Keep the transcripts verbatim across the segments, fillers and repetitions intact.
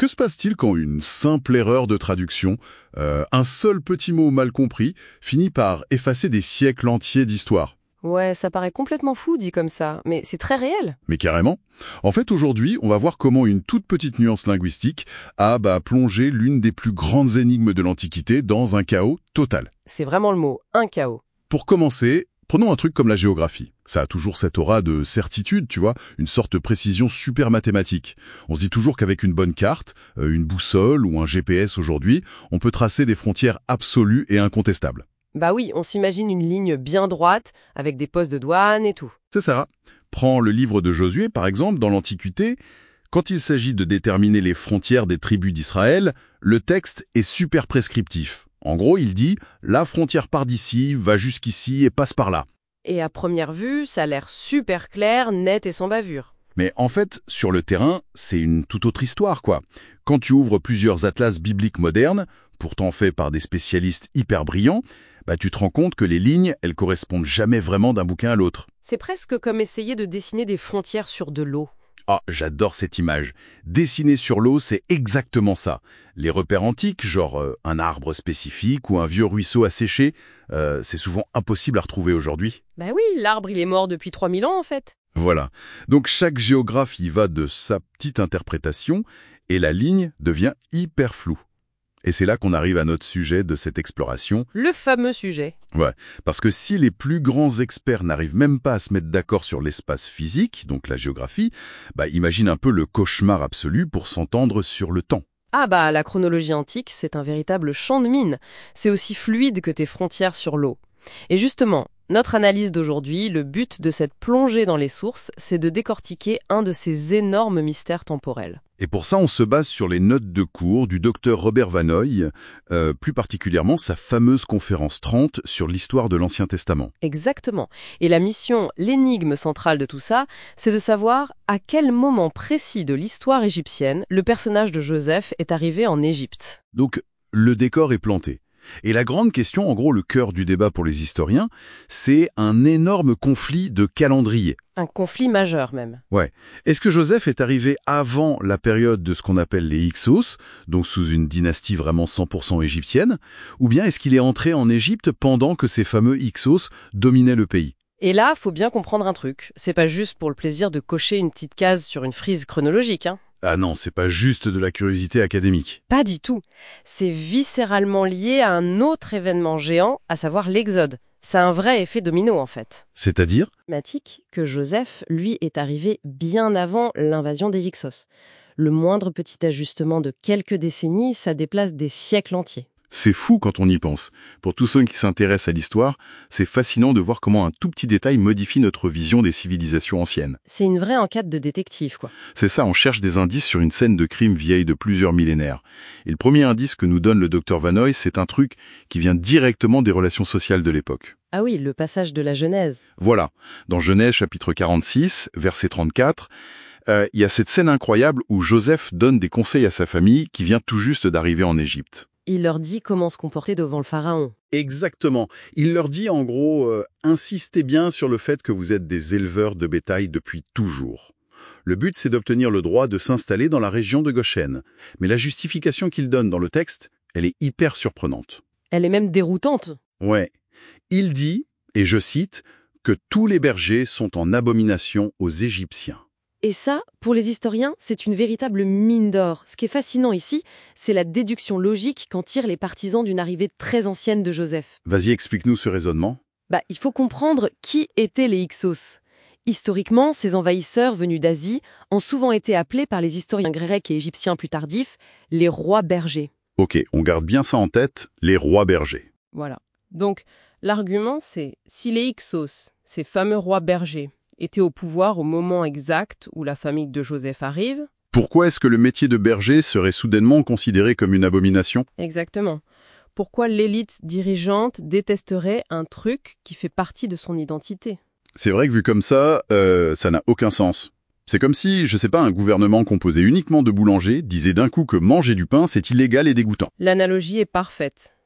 Que se passe-t-il quand une simple erreur de traduction, euh, un seul petit mot mal compris, finit par effacer des siècles entiers d'histoire? Ouais, ça paraît complètement fou dit comme ça, mais c'est très réel. Mais carrément. En fait, aujourd'hui, on va voir comment une toute petite nuance linguistique a bah, plongé l'une des plus grandes énigmes de l'Antiquité dans un chaos total. C'est vraiment le mot, un chaos. Pour commencer, prenons un truc comme la géographie. Ça a toujours cette aura de certitude, tu vois, une sorte de précision super mathématique. On se dit toujours qu'avec une bonne carte, euh, une boussole ou un G P S aujourd'hui, on peut tracer des frontières absolues et incontestables. Bah oui, on s'imagine une ligne bien droite, avec des postes de douane et tout. C'est ça. Prends le livre de Josué, par exemple, dans l'Antiquité. Quand il s'agit de déterminer les frontières des tribus d'Israël, le texte est super prescriptif. En gros, il dit « la frontière part d'ici, va jusqu'ici et passe par là ». Et à première vue, ça a l'air super clair, net et sans bavure. Mais en fait, sur le terrain, c'est une toute autre histoire, quoi. Quand tu ouvres plusieurs atlas bibliques modernes, pourtant faits par des spécialistes hyper brillants, bah tu te rends compte que les lignes, elles correspondent jamais vraiment d'un bouquin à l'autre. C'est presque comme essayer de dessiner des frontières sur de l'eau. Ah, j'adore cette image. Dessiner sur l'eau, c'est exactement ça. Les repères antiques, genre euh, un arbre spécifique ou un vieux ruisseau asséché, euh, c'est souvent impossible à retrouver aujourd'hui. Bah oui, l'arbre il est mort depuis trois mille ans en fait. Voilà. Donc chaque géographe y va de sa petite interprétation et la ligne devient hyper floue. Et c'est là qu'on arrive à notre sujet de cette exploration. Le fameux sujet. Ouais, parce que si les plus grands experts n'arrivent même pas à se mettre d'accord sur l'espace physique, donc la géographie, bah imagine un peu le cauchemar absolu pour s'entendre sur le temps. Ah bah la chronologie antique, c'est un véritable champ de mine. C'est aussi fluide que tes frontières sur l'eau. Et justement, notre analyse d'aujourd'hui, le but de cette plongée dans les sources, c'est de décortiquer un de ces énormes mystères temporels. Et pour ça, on se base sur les notes de cours du docteur Robert Vanoy, euh, plus particulièrement sa fameuse conférence trente sur l'histoire de l'Ancien Testament. Exactement. Et la mission, l'énigme centrale de tout ça, c'est de savoir à quel moment précis de l'histoire égyptienne le personnage de Joseph est arrivé en Égypte. Donc, le décor est planté. Et la grande question, en gros le cœur du débat pour les historiens, c'est un énorme conflit de calendrier. Un conflit majeur même. Ouais. Est-ce que Joseph est arrivé avant la période de ce qu'on appelle les Hyksos, donc sous une dynastie vraiment cent pour cent égyptienne, ou bien est-ce qu'il est entré en Égypte pendant que ces fameux Hyksos dominaient le pays ? Et là, faut bien comprendre un truc. C'est pas juste pour le plaisir de cocher une petite case sur une frise chronologique, hein. Ah non, c'est pas juste de la curiosité académique. Pas du tout. C'est viscéralement lié à un autre événement géant, à savoir l'Exode. C'est un vrai effet domino, en fait. C'est-à-dire ? Mathématique que Joseph, lui, est arrivé bien avant l'invasion des Hyksos. Le moindre petit ajustement de quelques décennies, ça déplace des siècles entiers. C'est fou quand on y pense. Pour tous ceux qui s'intéressent à l'histoire, c'est fascinant de voir comment un tout petit détail modifie notre vision des civilisations anciennes. C'est une vraie enquête de détective, quoi. C'est ça, on cherche des indices sur une scène de crime vieille de plusieurs millénaires. Et le premier indice que nous donne le docteur Vanoy, c'est un truc qui vient directement des relations sociales de l'époque. Ah oui, le passage de la Genèse. Voilà. Dans Genèse chapitre quarante-six, verset trente-quatre, euh, il y a cette scène incroyable où Joseph donne des conseils à sa famille qui vient tout juste d'arriver en Égypte. Il leur dit comment se comporter devant le pharaon. Exactement. Il leur dit en gros, euh, insistez bien sur le fait que vous êtes des éleveurs de bétail depuis toujours. Le but, c'est d'obtenir le droit de s'installer dans la région de Goshen. Mais la justification qu'il donne dans le texte, elle est hyper surprenante. Elle est même déroutante. Ouais. Il dit, et je cite, que tous les bergers sont en abomination aux Égyptiens. Et ça, pour les historiens, c'est une véritable mine d'or. Ce qui est fascinant ici, c'est la déduction logique qu'en tirent les partisans d'une arrivée très ancienne de Joseph. Vas-y, explique-nous ce raisonnement. Bah, il faut comprendre qui étaient les Hyksos. Historiquement, ces envahisseurs venus d'Asie ont souvent été appelés par les historiens grecs et égyptiens plus tardifs les rois bergers. Ok, on garde bien ça en tête, les rois bergers. Voilà. Donc, l'argument, c'est si les Hyksos, ces fameux rois bergers, étaient au pouvoir au moment exact où la famille de Joseph arrive. Pourquoi est-ce que le métier de berger serait soudainement considéré comme une abomination ? Exactement. Pourquoi l'élite dirigeante détesterait un truc qui fait partie de son identité ? C'est vrai que vu comme ça, euh, ça n'a aucun sens. C'est comme si, je sais pas, un gouvernement composé uniquement de boulangers disait d'un coup que manger du pain, c'est illégal et dégoûtant. L'analogie est parfaite.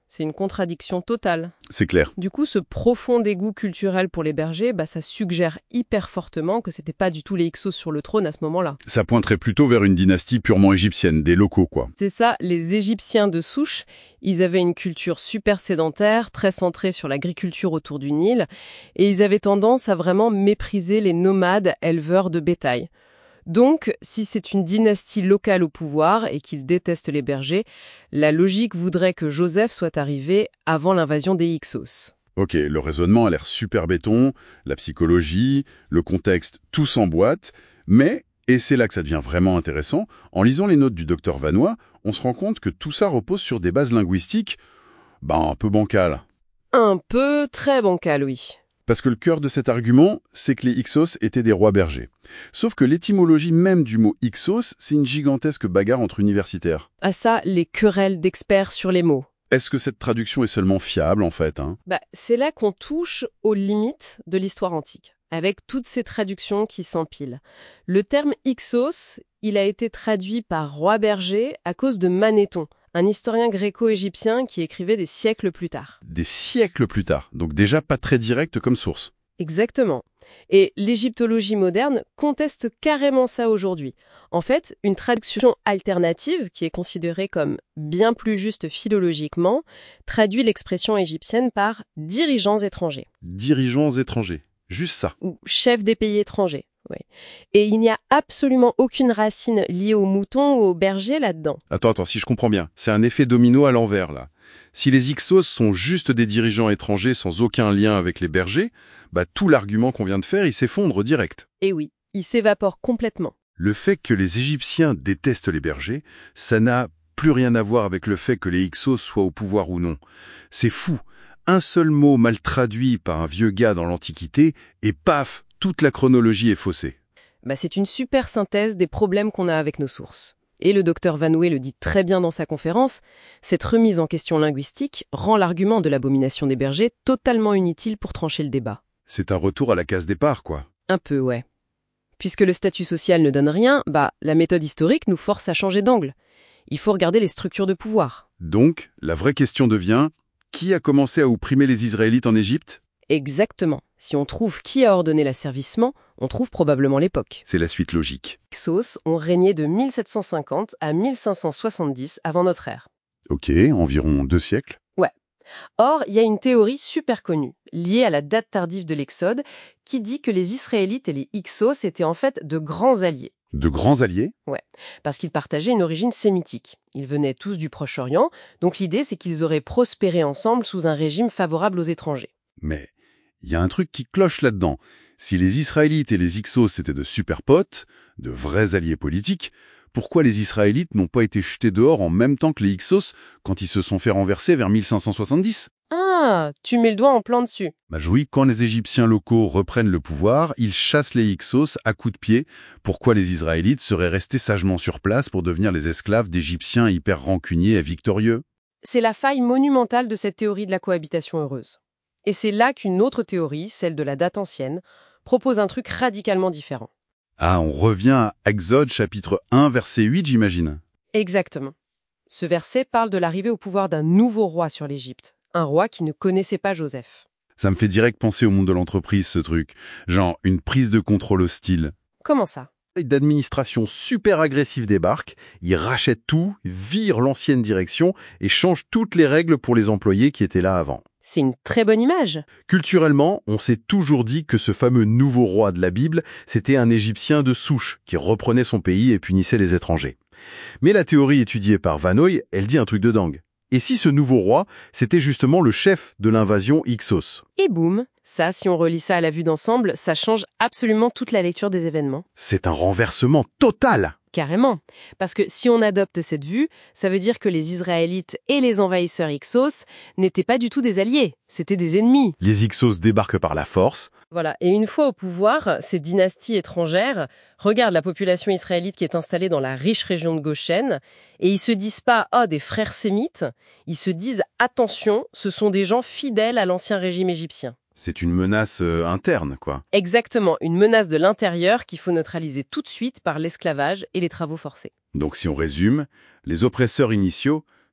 C'est une contradiction totale. C'est clair. Du coup, ce profond dégoût culturel pour les bergers, bah, ça suggère hyper fortement que c'était pas du tout les Hyksos sur le trône à ce moment-là. Ça pointerait plutôt vers une dynastie purement égyptienne, des locaux, quoi. C'est ça, les Égyptiens de souche, ils avaient une culture super sédentaire, très centrée sur l'agriculture autour du Nil, et ils avaient tendance à vraiment mépriser les nomades éleveurs de bétail. Donc, si c'est une dynastie locale au pouvoir et qu'ils détestent les bergers, la logique voudrait que Joseph soit arrivé avant l'invasion des Hyksos. Ok, le raisonnement a l'air super béton, la psychologie, le contexte, tout s'emboîte, mais, et c'est là que ça devient vraiment intéressant, en lisant les notes du docteur Vanoy, on se rend compte que tout ça repose sur des bases linguistiques, bah un peu bancales. Un peu très bancal, oui. Parce que le cœur de cet argument, c'est que les Hyksos étaient des rois bergers. Sauf que l'étymologie même du mot Hyksos, c'est une gigantesque bagarre entre universitaires. À ça, les querelles d'experts sur les mots. Est-ce que cette traduction est seulement fiable, en fait, hein? Bah, c'est là qu'on touche aux limites de l'histoire antique, avec toutes ces traductions qui s'empilent. Le terme Hyksos, il a été traduit par roi berger à cause de Manéthon, un historien gréco-égyptien qui écrivait des siècles plus tard. Des siècles plus tard, donc déjà pas très direct comme source. Exactement. Et l'égyptologie moderne conteste carrément ça aujourd'hui. En fait, une traduction alternative, qui est considérée comme bien plus juste philologiquement, traduit l'expression égyptienne par « dirigeants étrangers ». Dirigeants étrangers, juste ça. Ou « chefs des pays étrangers ». Ouais. Et il n'y a absolument aucune racine liée aux moutons ou aux bergers là-dedans. Attends, attends, si je comprends bien, c'est un effet domino à l'envers, là. Si les Hyksos sont juste des dirigeants étrangers sans aucun lien avec les bergers, bah tout l'argument qu'on vient de faire, il s'effondre direct. Et oui, il s'évapore complètement. Le fait que les Égyptiens détestent les bergers, ça n'a plus rien à voir avec le fait que les Hyksos soient au pouvoir ou non. C'est fou. Un seul mot mal traduit par un vieux gars dans l'Antiquité, et paf, toute la chronologie est faussée. Bah, c'est une super synthèse des problèmes qu'on a avec nos sources. Et le docteur Vanoy le dit très bien dans sa conférence, cette remise en question linguistique rend l'argument de l'abomination des bergers totalement inutile pour trancher le débat. C'est un retour à la case départ, quoi. Un peu, ouais. Puisque le statut social ne donne rien, bah, la méthode historique nous force à changer d'angle. Il faut regarder les structures de pouvoir. Donc, la vraie question devient, qui a commencé à opprimer les Israélites en Égypte ? Exactement. Si on trouve qui a ordonné l'asservissement, on trouve probablement l'époque. C'est la suite logique. Les Hyksos ont régné de mille sept cent cinquante à mille cinq cent soixante-dix avant notre ère. Ok, environ deux siècles. Ouais. Or, il y a une théorie super connue, liée à la date tardive de l'Exode, qui dit que les Israélites et les Hyksos étaient en fait de grands alliés. De grands alliés ? Ouais, parce qu'ils partageaient une origine sémitique. Ils venaient tous du Proche-Orient, donc l'idée c'est qu'ils auraient prospéré ensemble sous un régime favorable aux étrangers. Mais il y a un truc qui cloche là-dedans. Si les Israélites et les Hyksos étaient de super potes, de vrais alliés politiques, pourquoi les Israélites n'ont pas été jetés dehors en même temps que les Hyksos quand ils se sont fait renverser vers mille cinq cent soixante-dix ? Ah, tu mets le doigt en plein dessus. Bah oui, quand les Égyptiens locaux reprennent le pouvoir, ils chassent les Hyksos à coups de pied. Pourquoi les Israélites seraient restés sagement sur place pour devenir les esclaves d'Égyptiens hyper rancuniers et victorieux ? C'est la faille monumentale de cette théorie de la cohabitation heureuse. Et c'est là qu'une autre théorie, celle de la date ancienne, propose un truc radicalement différent. Ah, on revient à Exode chapitre un, verset huit, j'imagine. Exactement. Ce verset parle de l'arrivée au pouvoir d'un nouveau roi sur l'Égypte, un roi qui ne connaissait pas Joseph. Ça me fait direct penser au monde de l'entreprise, ce truc. Genre, une prise de contrôle hostile. Comment ça ? D'administration super agressive débarque, ils rachètent tout, virent l'ancienne direction et changent toutes les règles pour les employés qui étaient là avant. C'est une très bonne image. Culturellement, on s'est toujours dit que ce fameux nouveau roi de la Bible, c'était un Égyptien de souche qui reprenait son pays et punissait les étrangers. Mais la théorie étudiée par Vanoy, elle dit un truc de dingue. Et si ce nouveau roi, c'était justement le chef de l'invasion Hyksos ? Et boum, ça, si on relit ça à la vue d'ensemble, ça change absolument toute la lecture des événements. C'est un renversement total ! Carrément. Parce que si on adopte cette vue, ça veut dire que les Israélites et les envahisseurs Hyksos n'étaient pas du tout des alliés, c'était des ennemis. Les Hyksos débarquent par la force. Voilà. Et une fois au pouvoir, ces dynasties étrangères regardent la population israélite qui est installée dans la riche région de Goshen et ils se disent pas « Ah, des frères sémites », ils se disent « Attention, ce sont des gens fidèles à l'ancien régime égyptien ». C'est une menace euh, interne, quoi. Exactement, une menace de l'intérieur qu'il faut neutraliser tout de suite par l'esclavage et les travaux forcés. Donc si on résume, les oppresseurs initiaux,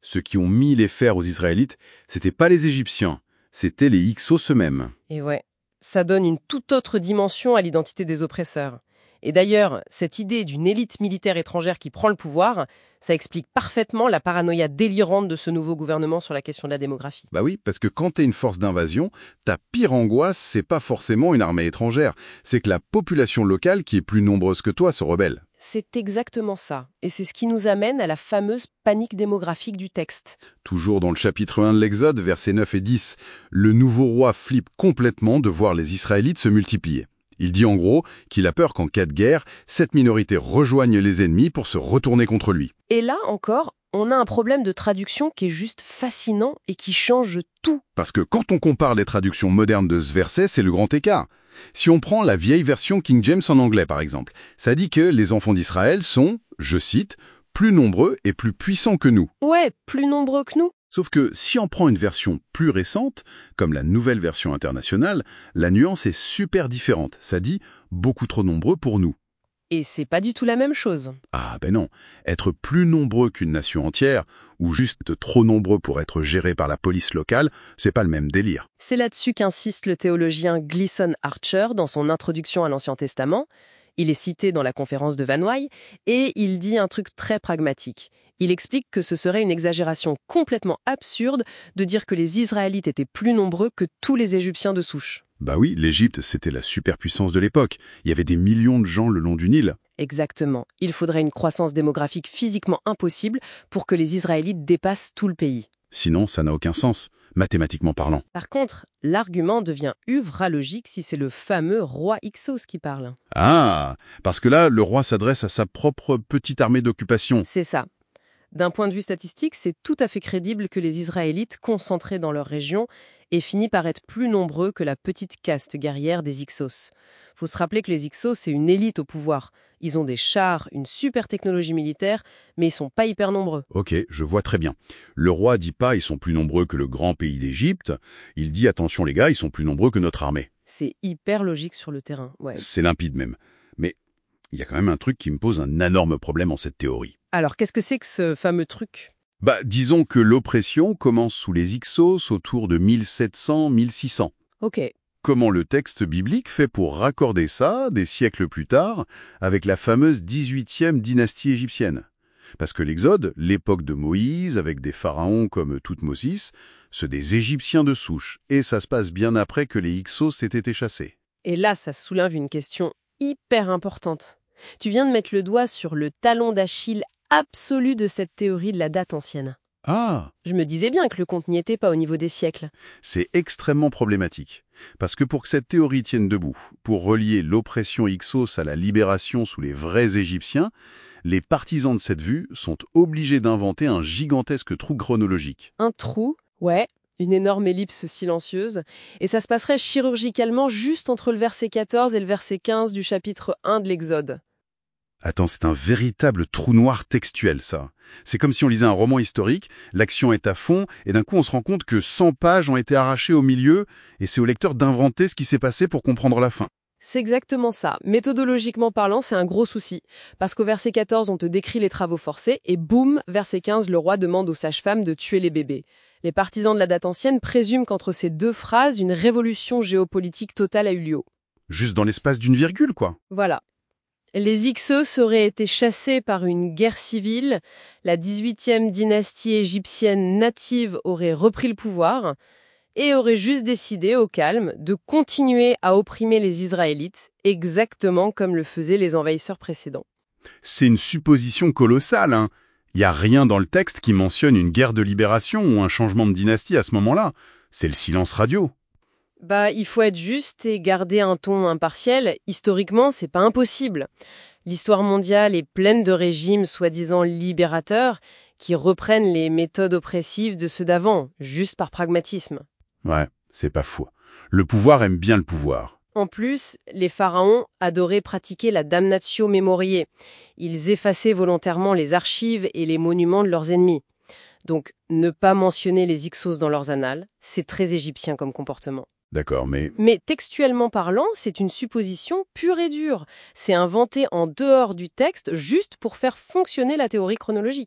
Ceux qui ont mis les fers aux Israélites, c'était pas les Égyptiens, c'était les Hyksos eux-mêmes. Et ouais, ça donne une toute autre dimension à l'identité des oppresseurs. Et d'ailleurs, cette idée d'une élite militaire étrangère qui prend le pouvoir, ça explique parfaitement la paranoïa délirante de ce nouveau gouvernement sur la question de la démographie. Bah oui, parce que quand t'es une force d'invasion, ta pire angoisse, c'est pas forcément une armée étrangère, c'est que la population locale, qui est plus nombreuse que toi, se rebelle. C'est exactement ça. Et c'est ce qui nous amène à la fameuse panique démographique du texte. Toujours dans le chapitre un de l'Exode, versets neuf et dix, le nouveau roi flippe complètement de voir les Israélites se multiplier. Il dit en gros qu'il a peur qu'en cas de guerre, cette minorité rejoigne les ennemis pour se retourner contre lui. Et là encore, on a un problème de traduction qui est juste fascinant et qui change tout. Parce que quand on compare les traductions modernes de ce verset, c'est le grand écart. Si on prend la vieille version King James en anglais par exemple, ça dit que les enfants d'Israël sont, je cite, plus nombreux et plus puissants que nous. Ouais, plus nombreux que nous. Sauf que si on prend une version plus récente, comme la nouvelle version internationale, la nuance est super différente. Ça dit « beaucoup trop nombreux pour nous ». Et c'est pas du tout la même chose. Ah ben non, être plus nombreux qu'une nation entière, ou juste trop nombreux pour être gérés par la police locale, c'est pas le même délire. C'est là-dessus qu'insiste le théologien Gleason Archer dans son introduction à l'Ancien Testament. Il est cité dans la conférence de Van Wy, et il dit un truc très pragmatique. Il explique que ce serait une exagération complètement absurde de dire que les Israélites étaient plus nombreux que tous les Égyptiens de souche. Bah oui, l'Égypte, c'était la superpuissance de l'époque. Il y avait des millions de gens le long du Nil. Exactement. Il faudrait une croissance démographique physiquement impossible pour que les Israélites dépassent tout le pays. Sinon, ça n'a aucun sens, mathématiquement parlant. Par contre, l'argument devient ultra-logique si c'est le fameux roi Hyksos qui parle. Ah, parce que là, le roi s'adresse à sa propre petite armée d'occupation. C'est ça. D'un point de vue statistique, c'est tout à fait crédible que les Israélites, concentrés dans leur région, aient fini par être plus nombreux que la petite caste guerrière des Hyksos. Faut se rappeler que les Hyksos, c'est une élite au pouvoir. Ils ont des chars, une super technologie militaire, mais ils sont pas hyper nombreux. Ok, je vois très bien. Le roi dit pas ils sont plus nombreux que le grand pays d'Égypte, il dit attention les gars, ils sont plus nombreux que notre armée. C'est hyper logique sur le terrain, ouais. C'est limpide même. Mais il y a quand même un truc qui me pose un énorme problème en cette théorie. Alors, qu'est-ce que c'est que ce fameux truc ? Bah, disons que l'oppression commence sous les Hyksos autour de mille sept cents à mille six cents. Ok. Comment le texte biblique fait pour raccorder ça, des siècles plus tard, avec la fameuse dix-huitième dynastie égyptienne? Parce que l'Exode, l'époque de Moïse, avec des pharaons comme Toutmosis, c'est des Égyptiens de souche, et ça se passe bien après que les Hyksos aient été chassés. Et là, ça soulève une question hyper importante. Tu viens de mettre le doigt sur le talon d'Achille absolu de cette théorie de la date ancienne. Ah, Je me disais bien que le compte n'y était pas au niveau des siècles. c'est extrêmement problématique. Parce que pour que cette théorie tienne debout, pour relier l'oppression Hyksos à la libération sous les vrais Égyptiens, les partisans de cette vue sont obligés d'inventer un gigantesque trou chronologique. Un trou, ouais, une énorme ellipse silencieuse, et ça se passerait chirurgicalement juste entre le verset quatorze et le verset quinze du chapitre un de l'Exode. Attends, c'est un véritable trou noir textuel, ça. C'est comme si on lisait un roman historique, l'action est à fond, et d'un coup on se rend compte que cent pages ont été arrachées au milieu, et c'est au lecteur d'inventer ce qui s'est passé pour comprendre la fin. C'est exactement ça. Méthodologiquement parlant, c'est un gros souci. Parce qu'au verset quatorze, on te décrit les travaux forcés, et boum, verset quinze, le roi demande aux sages-femmes de tuer les bébés. Les partisans de la date ancienne présument qu'entre ces deux phrases, une révolution géopolitique totale a eu lieu. Juste dans l'espace d'une virgule, quoi. Voilà. Les Hyksos auraient été chassés par une guerre civile, la dix-huitième dynastie égyptienne native aurait repris le pouvoir et aurait juste décidé, au calme, de continuer à opprimer les Israélites, exactement comme le faisaient les envahisseurs précédents. C'est une supposition colossale, hein. Il n'y a rien dans le texte qui mentionne une guerre de libération ou un changement de dynastie à ce moment-là. C'est le silence radio. Bah, il faut être juste et garder un ton impartiel. Historiquement, c'est pas impossible. L'histoire mondiale est pleine de régimes soi-disant libérateurs qui reprennent les méthodes oppressives de ceux d'avant, juste par pragmatisme. Ouais, c'est pas fou. Le pouvoir aime bien le pouvoir. En plus, les pharaons adoraient pratiquer la damnatio memoriae. Ils effaçaient volontairement les archives et les monuments de leurs ennemis. Donc, ne pas mentionner les Hyksos dans leurs annales, c'est très égyptien comme comportement. D'accord, mais... Mais textuellement parlant, c'est une supposition pure et dure. C'est inventé en dehors du texte juste pour faire fonctionner la théorie chronologique.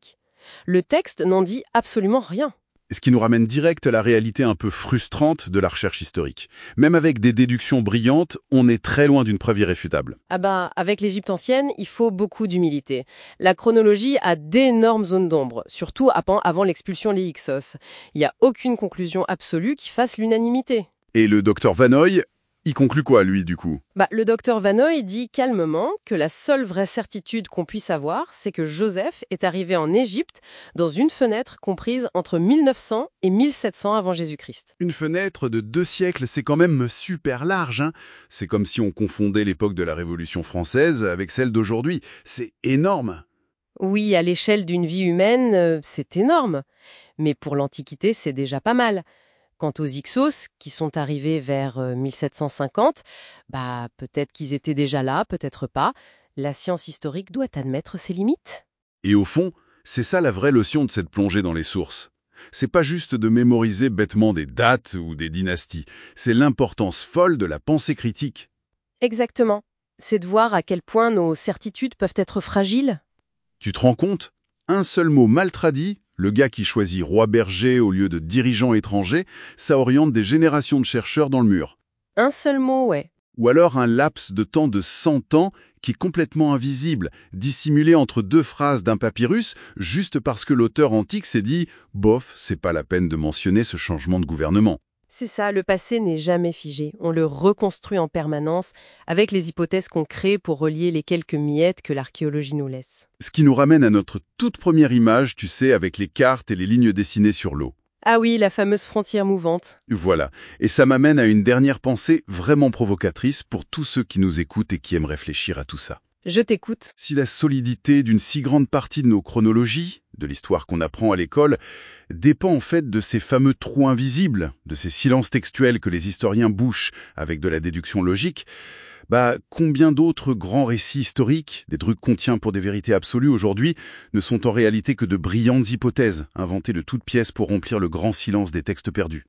Le texte n'en dit absolument rien. Ce qui nous ramène direct à la réalité un peu frustrante de la recherche historique. Même avec des déductions brillantes, on est très loin d'une preuve irréfutable. Ah bah, avec l'Égypte ancienne, il faut beaucoup d'humilité. La chronologie a d'énormes zones d'ombre, surtout avant avant l'expulsion des Hyksos. Il n'y a aucune conclusion absolue qui fasse l'unanimité. Et le docteur Vanoy, il conclut quoi, lui, du coup? Bah, le docteur Vanoy dit calmement que la seule vraie certitude qu'on puisse avoir, c'est que Joseph est arrivé en Égypte dans une fenêtre comprise entre mille neuf cents et mille sept cents avant Jésus-Christ. Une fenêtre de deux siècles, c'est quand même super large, hein. C'est comme si on confondait l'époque de la Révolution française avec celle d'aujourd'hui. C'est énorme. Oui, à l'échelle d'une vie humaine, euh, c'est énorme. Mais pour l'Antiquité, c'est déjà pas mal. Quant aux Hyksos, qui sont arrivés vers euh, mille sept cent cinquante, bah, peut-être qu'ils étaient déjà là, peut-être pas. La science historique doit admettre ses limites. Et au fond, c'est ça la vraie leçon de cette plongée dans les sources. C'est pas juste de mémoriser bêtement des dates ou des dynasties, c'est l'importance folle de la pensée critique. Exactement. C'est de voir à quel point nos certitudes peuvent être fragiles. Tu te rends compte? Un seul mot mal traduit, le gars qui choisit roi berger au lieu de dirigeant étranger, ça oriente des générations de chercheurs dans le mur. Un seul mot, ouais. Ou alors un laps de temps de cent ans qui est complètement invisible, dissimulé entre deux phrases d'un papyrus, juste parce que l'auteur antique s'est dit « bof, c'est pas la peine de mentionner ce changement de gouvernement ». C'est ça, le passé n'est jamais figé. On le reconstruit en permanence avec les hypothèses qu'on crée pour relier les quelques miettes que l'archéologie nous laisse. Ce qui nous ramène à notre toute première image, tu sais, avec les cartes et les lignes dessinées sur l'eau. Ah oui, la fameuse frontière mouvante. Voilà. Et ça m'amène à une dernière pensée vraiment provocatrice pour tous ceux qui nous écoutent et qui aiment réfléchir à tout ça. Je t'écoute. Si la solidité d'une si grande partie de nos chronologies, de l'histoire qu'on apprend à l'école, dépend en fait de ces fameux trous invisibles, de ces silences textuels que les historiens bouchent avec de la déduction logique, bah combien d'autres grands récits historiques, des trucs qu'on tient pour des vérités absolues aujourd'hui, ne sont en réalité que de brillantes hypothèses, inventées de toutes pièces pour remplir le grand silence des textes perdus.